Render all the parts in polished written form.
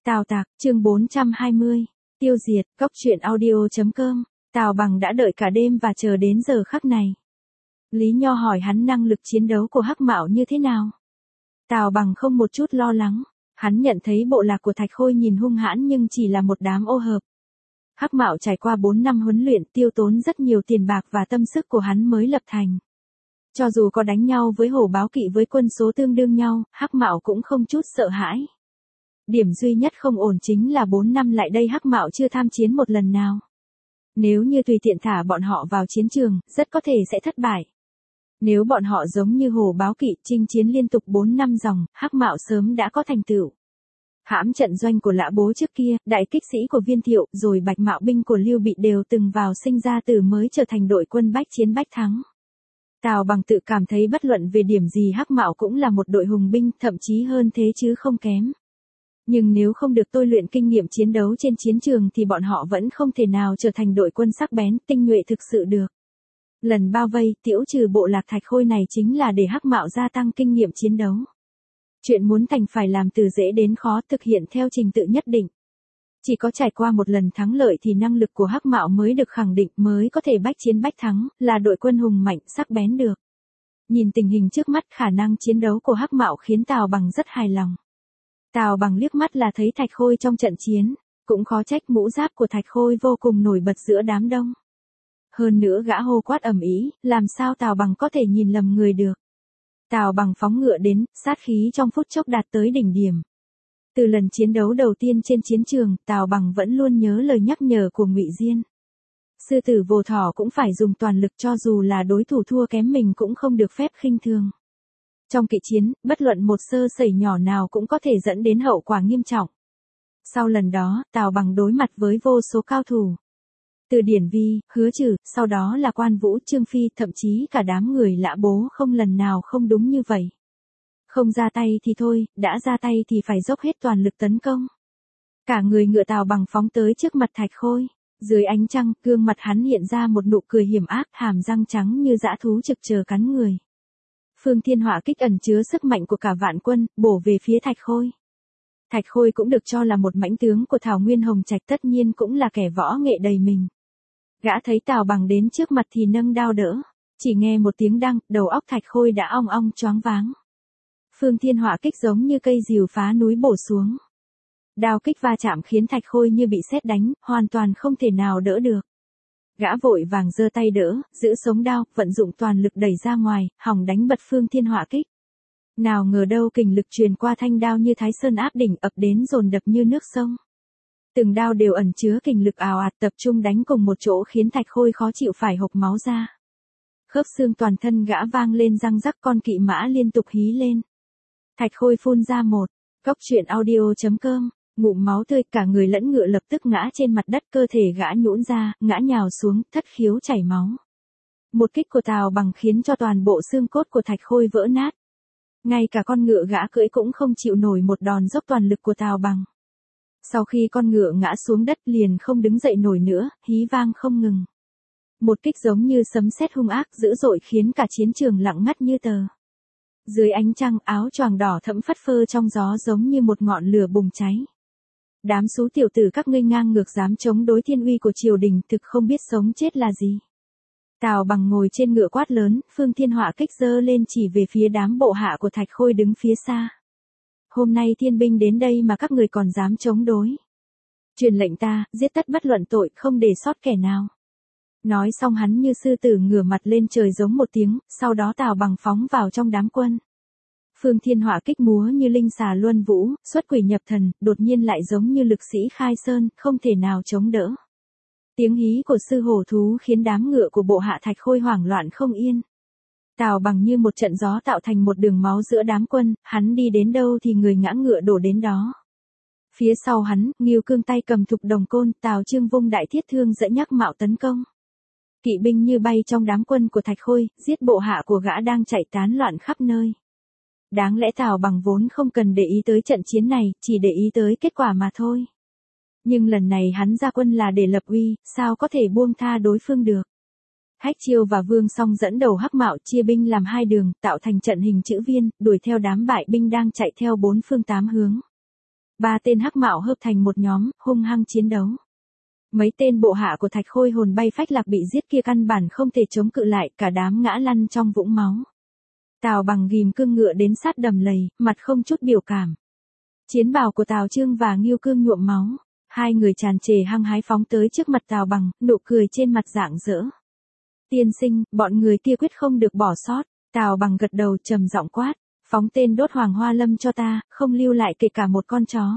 Tào Tạc, chương 420. Tiêu diệt, Cốc truyện audio.com. Tào Bằng đã đợi cả đêm và chờ đến giờ khắc này. Lý Nho hỏi hắn năng lực chiến đấu của Hắc Mạo như thế nào. Tào Bằng không một chút lo lắng. Hắn nhận thấy bộ lạc của Thạch Khôi nhìn hung hãn nhưng chỉ là một đám ô hợp. Hắc Mạo trải qua 4 năm huấn luyện, tiêu tốn rất nhiều tiền bạc và tâm sức của hắn mới lập thành. Cho dù có đánh nhau với hổ báo kỵ với quân số tương đương nhau, Hắc Mạo cũng không chút sợ hãi. Điểm duy nhất không ổn chính là 4 năm lại đây Hắc Mạo chưa tham chiến một lần nào. Nếu như tùy tiện thả bọn họ vào chiến trường, rất có thể sẽ thất bại. Nếu bọn họ giống như hổ báo kỵ chinh chiến liên tục 4 năm dòng, Hắc Mạo sớm đã có thành tựu. Hãm trận doanh của Lã Bố trước kia, đại kích sĩ của Viên Thiệu rồi Bạch Mạo binh của Lưu Bị đều từng vào sinh ra tử mới trở thành đội quân bách chiến bách thắng. Tào Bằng tự cảm thấy bất luận về điểm gì Hắc Mạo cũng là một đội hùng binh, thậm chí hơn thế chứ không kém. Nhưng nếu không được tôi luyện kinh nghiệm chiến đấu trên chiến trường thì bọn họ vẫn không thể nào trở thành đội quân sắc bén, tinh nhuệ thực sự được. Lần bao vây, tiễu trừ bộ lạc Thạch Khôi này chính là để Hắc Mạo gia tăng kinh nghiệm chiến đấu. Chuyện muốn thành phải làm từ dễ đến khó, thực hiện theo trình tự nhất định. Chỉ có trải qua một lần thắng lợi thì năng lực của Hắc Mạo mới được khẳng định, mới có thể bách chiến bách thắng, là đội quân hùng mạnh, sắc bén được. Nhìn tình hình trước mắt, khả năng chiến đấu của Hắc Mạo khiến Tào Bằng rất hài lòng. Tào Bằng liếc mắt là thấy Thạch Khôi trong trận chiến, cũng khó trách mũ giáp của Thạch Khôi vô cùng nổi bật giữa đám đông. Hơn nữa gã hô quát ầm ĩ, làm sao Tào Bằng có thể nhìn lầm người được. Tào Bằng phóng ngựa đến, sát khí trong phút chốc đạt tới đỉnh điểm. Từ lần chiến đấu đầu tiên trên chiến trường, Tào Bằng vẫn luôn nhớ lời nhắc nhở của Ngụy Diên. Sư tử vô thỏ cũng phải dùng toàn lực, cho dù là đối thủ thua kém mình cũng không được phép khinh thường. Trong kỵ chiến, bất luận một sơ sẩy nhỏ nào cũng có thể dẫn đến hậu quả nghiêm trọng. Sau lần đó, Tào Bằng đối mặt với vô số cao thủ. Từ Điển Vi, Hứa Trừ, sau đó là Quan Vũ, Trương Phi, thậm chí cả đám người Lã Bố, không lần nào không đúng như vậy. Không ra tay thì thôi, đã ra tay thì phải dốc hết toàn lực tấn công. Cả người ngựa Tào Bằng phóng tới trước mặt Thạch Khôi. Dưới ánh trăng, gương mặt hắn hiện ra một nụ cười hiểm ác, hàm răng trắng như dã thú trực chờ cắn người. Phương Thiên Hỏa kích ẩn chứa sức mạnh của cả vạn quân, bổ về phía Thạch Khôi. Thạch Khôi cũng được cho là một mãnh tướng của Thảo Nguyên Hồng Trạch, tất nhiên cũng là kẻ võ nghệ đầy mình. Gã thấy Tào Bằng đến trước mặt thì nâng đao đỡ. Chỉ nghe một tiếng đăng, đầu óc Thạch Khôi đã ong ong choáng váng. Phương Thiên Hỏa kích giống như cây rìu phá núi bổ xuống. Đao kích va chạm khiến Thạch Khôi như bị sét đánh, hoàn toàn không thể nào đỡ được. Gã vội vàng giơ tay đỡ, giữ sống đao, vận dụng toàn lực đẩy ra ngoài, hòng đánh bật Phương Thiên Hỏa kích. Nào ngờ đâu kình lực truyền qua thanh đao như Thái Sơn áp đỉnh, ập đến dồn đập như nước sông. Từng đao đều ẩn chứa kình lực ào ạt tập trung đánh cùng một chỗ khiến Thạch Khôi khó chịu phải hộc máu ra. Khớp xương toàn thân gã vang lên răng rắc, con kỵ mã liên tục hí lên. Thạch Khôi phun ra một cốc truyện audio.com, ngụm máu tươi, cả người lẫn ngựa lập tức ngã trên mặt đất, cơ thể gã nhũn ra, ngã nhào xuống, thất khiếu chảy máu. Một kích của Tào Bằng khiến cho toàn bộ xương cốt của Thạch Khôi vỡ nát. Ngay cả con ngựa gã cưỡi cũng không chịu nổi một đòn dốc toàn lực của Tào Bằng. Sau khi con ngựa ngã xuống đất liền không đứng dậy nổi nữa, hí vang không ngừng. Một kích giống như sấm sét hung ác dữ dội khiến cả chiến trường lặng ngắt như tờ. Dưới ánh trăng, áo choàng đỏ thẫm phất phơ trong gió giống như một ngọn lửa bùng cháy. Đám xú tiểu tử các ngươi ngang ngược dám chống đối thiên uy của triều đình, thực không biết sống chết là gì. Tào Bằng ngồi trên ngựa quát lớn, Phương Thiên Hỏa kích giơ lên chỉ về phía đám bộ hạ của Thạch Khôi đứng phía xa. Hôm nay thiên binh đến đây mà các người còn dám chống đối. Truyền lệnh ta, giết tất bất luận tội, không để sót kẻ nào. Nói xong hắn như sư tử ngửa mặt lên trời giống một tiếng, sau đó Tào Bằng phóng vào trong đám quân. Phương Thiên Hỏa kích múa như linh xà luân vũ, xuất quỷ nhập thần, đột nhiên lại giống như lực sĩ khai sơn, không thể nào chống đỡ. Tiếng hí của sư hổ thú khiến đám ngựa của bộ hạ Thạch Khôi hoảng loạn không yên. Tào Bằng như một trận gió tạo thành một đường máu giữa đám quân, hắn đi đến đâu thì người ngã ngựa đổ đến đó. Phía sau hắn, Ngưu Cương tay cầm thục đồng côn, Tào Trương vung đại thiết thương dẫn Hắc Mạo tấn công. Kỵ binh như bay trong đám quân của Thạch Khôi, giết bộ hạ của gã đang chạy tán loạn khắp nơi. Đáng lẽ Tào Bằng vốn không cần để ý tới trận chiến này, chỉ để ý tới kết quả mà thôi. Nhưng lần này hắn ra quân là để lập uy, sao có thể buông tha đối phương được. Hách Chiêu và Vương Song dẫn đầu Hắc Mạo chia binh làm hai đường, tạo thành trận hình chữ viên, đuổi theo đám bại binh đang chạy theo bốn phương tám hướng. Ba tên hắc mạo hợp thành một nhóm, hung hăng chiến đấu. Mấy tên bộ hạ của Thạch Khôi hồn bay phách lạc bị giết kia căn bản không thể chống cự lại, cả đám ngã lăn trong vũng máu. Tào Bằng ghim cương ngựa đến sát đầm lầy, mặt không chút biểu cảm. Chiến bào của Tào Chương và Ngưu Cương nhuộm máu. Hai người tràn trề hăng hái phóng tới trước mặt Tào Bằng, nụ cười trên mặt rạng rỡ. Tiên sinh, bọn người kia quyết không được bỏ sót. Tào Bằng gật đầu trầm giọng quát. Phóng tên đốt Hoàng Hoa Lâm cho ta, không lưu lại kể cả một con chó.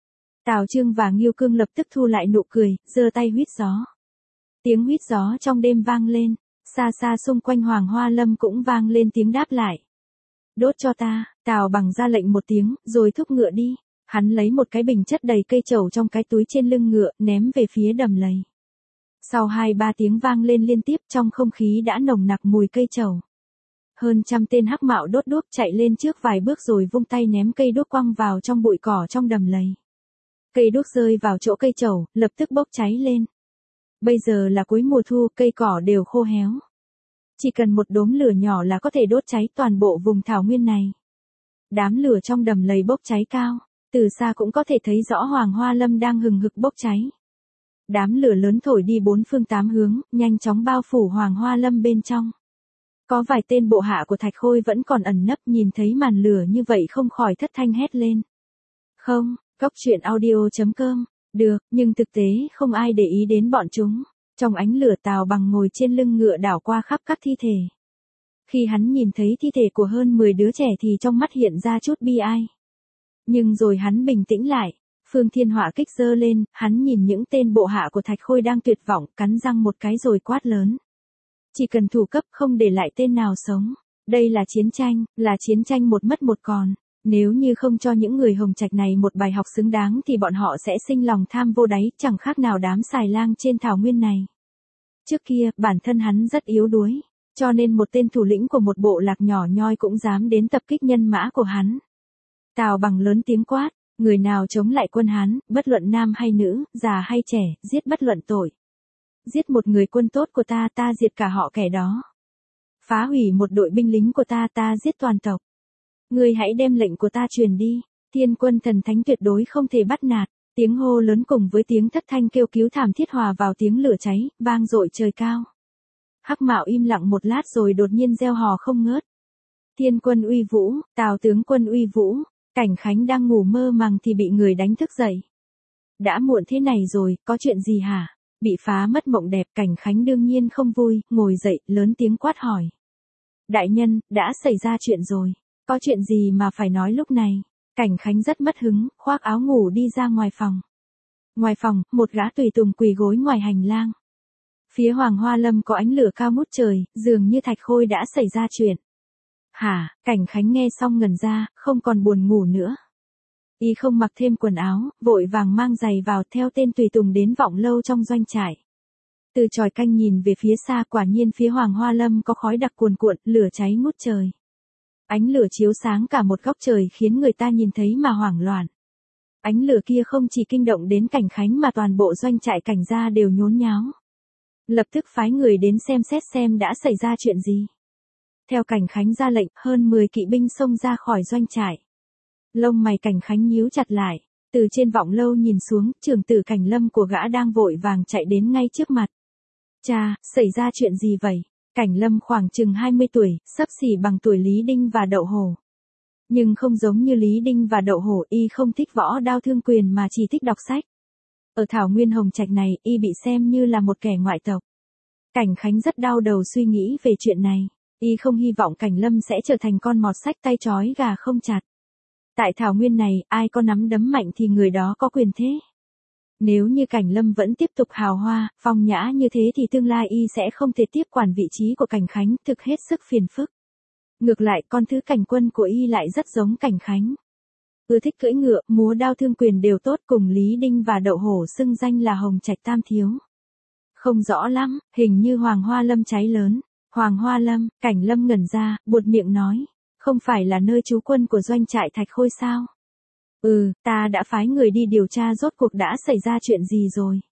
Tào Chương và Ngưu Cương lập tức thu lại nụ cười, giơ tay huýt gió. Tiếng huýt gió trong đêm vang lên, xa xa xung quanh Hoàng Hoa Lâm cũng vang lên tiếng đáp lại. Đốt cho ta, Tào Bằng ra lệnh một tiếng, rồi thúc ngựa đi. Hắn lấy một cái bình chất đầy cây trầu trong cái túi trên lưng ngựa, ném về phía đầm lầy. Sau 2-3 tiếng vang lên liên tiếp, trong không khí đã nồng nặc mùi cây trầu. Hơn trăm tên hắc mạo đốt đuốc chạy lên trước vài bước rồi vung tay ném cây đuốc quăng vào trong bụi cỏ trong đầm lầy. Cây đuốc rơi vào chỗ cây trầu, lập tức bốc cháy lên. Bây giờ là cuối mùa thu, cây cỏ đều khô héo. Chỉ cần một đốm lửa nhỏ là có thể đốt cháy toàn bộ vùng thảo nguyên này. Đám lửa trong đầm lầy bốc cháy cao, từ xa cũng có thể thấy rõ Hoàng Hoa Lâm đang hừng hực bốc cháy. Đám lửa lớn thổi đi 4 phương 8 hướng, nhanh chóng bao phủ Hoàng Hoa Lâm bên trong. Có vài tên bộ hạ của Thạch Khôi vẫn còn ẩn nấp, nhìn thấy màn lửa như vậy không khỏi thất thanh hét lên. Không, Goctruyện.audio.com, được, nhưng thực tế không ai để ý đến bọn chúng. Trong ánh lửa Tào Bằng ngồi trên lưng ngựa đảo qua khắp các thi thể. Khi hắn nhìn thấy thi thể của hơn 10 đứa trẻ thì trong mắt hiện ra chút bi ai. Nhưng rồi hắn bình tĩnh lại, Phương Thiên Họa kích giơ lên, hắn nhìn những tên bộ hạ của Thạch Khôi đang tuyệt vọng, cắn răng một cái rồi quát lớn. Chỉ cần thủ cấp không để lại tên nào sống. Đây là chiến tranh một mất một còn. Nếu như không cho những người Hồng Trạch này một bài học xứng đáng thì bọn họ sẽ sinh lòng tham vô đáy, chẳng khác nào đám xài lang trên thảo nguyên này. Trước kia, bản thân hắn rất yếu đuối, cho nên một tên thủ lĩnh của một bộ lạc nhỏ nhoi cũng dám đến tập kích nhân mã của hắn. Tào Bằng lớn tiếng quát, người nào chống lại quân Hán, bất luận nam hay nữ, già hay trẻ, giết bất luận tội. Giết một người quân tốt của ta, ta diệt cả họ kẻ đó. Phá hủy một đội binh lính của ta, ta giết toàn tộc. Ngươi hãy đem lệnh của ta truyền đi, Thiên Quân thần thánh tuyệt đối không thể bắt nạt. Tiếng hô lớn cùng với tiếng thất thanh kêu cứu thảm thiết hòa vào tiếng lửa cháy, vang dội trời cao. Hắc Mạo im lặng một lát rồi đột nhiên reo hò không ngớt. Thiên Quân uy vũ, Tào tướng quân uy vũ. Cảnh Khánh đang ngủ mơ màng thì bị người đánh thức dậy. Đã muộn thế này rồi, có chuyện gì hả? Bị phá mất mộng đẹp, Cảnh Khánh đương nhiên không vui, ngồi dậy, lớn tiếng quát hỏi. Đại nhân, đã xảy ra chuyện rồi. Có chuyện gì mà phải nói lúc này? Cảnh Khánh rất mất hứng, khoác áo ngủ đi ra ngoài phòng. Ngoài phòng, một gã tùy tùng quỳ gối ngoài hành lang. Phía Hoàng Hoa Lâm có ánh lửa cao ngút trời, dường như Thạch Khôi đã xảy ra chuyện. Hả? Cảnh Khánh nghe xong ngẩn ra, không còn buồn ngủ nữa. Y không mặc thêm quần áo, vội vàng mang giày vào theo tên tùy tùng đến vọng lâu trong doanh trại. Từ chòi canh nhìn về phía xa, quả nhiên phía Hoàng Hoa Lâm có khói đặc cuồn cuộn, lửa cháy ngút trời. Ánh lửa chiếu sáng cả một góc trời khiến người ta nhìn thấy mà hoảng loạn. Ánh lửa kia không chỉ kinh động đến Cảnh Khánh mà toàn bộ doanh trại Cảnh gia đều nhốn nháo. Lập tức phái người đến xem xét xem đã xảy ra chuyện gì. Theo Cảnh Khánh ra lệnh, hơn 10 kỵ binh xông ra khỏi doanh trại. Lông mày Cảnh Khánh nhíu chặt lại, từ trên vọng lâu nhìn xuống, trưởng tử Cảnh Lâm của gã đang vội vàng chạy đến ngay trước mặt. Cha, xảy ra chuyện gì vậy? Cảnh Lâm khoảng chừng 20 tuổi, xấp xỉ bằng tuổi Lý Đinh và Đậu Hổ. Nhưng không giống như Lý Đinh và Đậu Hổ, y không thích võ đao thương quyền mà chỉ thích đọc sách. Ở Thảo Nguyên Hồng Trạch này, y bị xem như là một kẻ ngoại tộc. Cảnh Khánh rất đau đầu suy nghĩ về chuyện này. Y không hy vọng Cảnh Lâm sẽ trở thành con mọt sách tay trói gà không chặt. Tại Thảo Nguyên này, ai có nắm đấm mạnh thì người đó có quyền thế. Nếu như Cảnh Lâm vẫn tiếp tục hào hoa, phong nhã như thế thì tương lai y sẽ không thể tiếp quản vị trí của Cảnh Khánh, thực hết sức phiền phức. Ngược lại, con thứ Cảnh Quân của y lại rất giống Cảnh Khánh. Ưa thích cưỡi ngựa, múa đao thương quyền đều tốt, cùng Lý Đinh và Đậu Hổ xưng danh là Hồng Trạch Tam Thiếu. Không rõ lắm, hình như Hoàng Hoa Lâm cháy lớn. Hoàng Hoa Lâm, Cảnh Lâm ngẩn ra, buột miệng nói, không phải là nơi trú quân của doanh trại Thạch Khôi sao? Ta đã phái người đi điều tra rốt cuộc đã xảy ra chuyện gì rồi.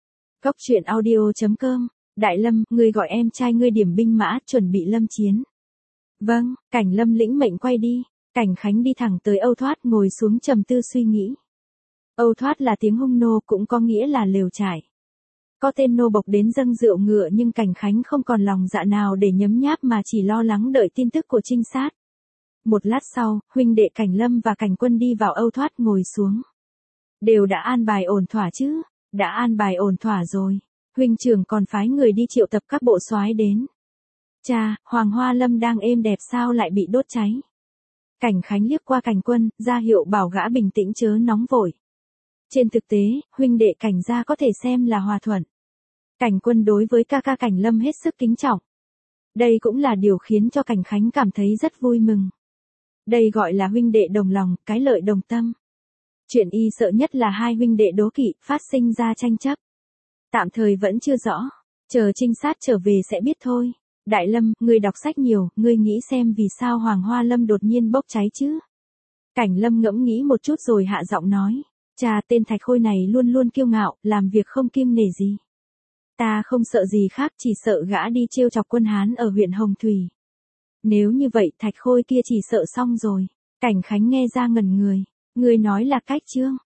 Goctruyện.audio.com, Đại Lâm, ngươi gọi em trai ngươi điểm binh mã, chuẩn bị lâm chiến. Vâng, Cảnh Lâm lĩnh mệnh quay đi, Cảnh Khánh đi thẳng tới Âu Thoát ngồi xuống trầm tư suy nghĩ. Âu thoát là tiếng hung nô cũng có nghĩa là lều trại. Có tên nô bộc đến dâng rượu ngựa nhưng Cảnh Khánh không còn lòng dạ nào để nhấm nháp mà chỉ lo lắng đợi tin tức của trinh sát. Một lát sau, huynh đệ Cảnh Lâm và Cảnh Quân đi vào Âu thoát ngồi xuống. Đều đã an bài ổn thỏa chứ? Đã an bài ổn thỏa rồi. Huynh trưởng còn phái người đi triệu tập các bộ soái đến. Cha, Hoàng Hoa Lâm đang êm đẹp sao lại bị đốt cháy? Cảnh Khánh liếc qua Cảnh Quân, ra hiệu bảo gã bình tĩnh chớ nóng vội. Trên thực tế, huynh đệ Cảnh gia có thể xem là hòa thuận. Cảnh Quân đối với ca ca Cảnh Lâm hết sức kính trọng. Đây cũng là điều khiến cho Cảnh Khánh cảm thấy rất vui mừng. Đây gọi là huynh đệ đồng lòng, cái lợi đồng tâm. Chuyện y sợ nhất là hai huynh đệ đố kỵ, phát sinh ra tranh chấp. Tạm thời vẫn chưa rõ, chờ trinh sát trở về sẽ biết thôi. Đại Lâm, ngươi đọc sách nhiều, ngươi nghĩ xem vì sao Hoàng Hoa Lâm đột nhiên bốc cháy chứ? Cảnh Lâm ngẫm nghĩ một chút rồi hạ giọng nói. Cha, tên Thạch Khôi này luôn luôn kiêu ngạo, làm việc không kiêng nể gì. Ta không sợ gì khác, chỉ sợ gã đi trêu chọc quân Hán ở huyện Hồng Thủy. Nếu như vậy Thạch Khôi kia chỉ sợ xong rồi. Cảnh Khánh nghe ra ngẩn người. Ngươi nói là cách chương.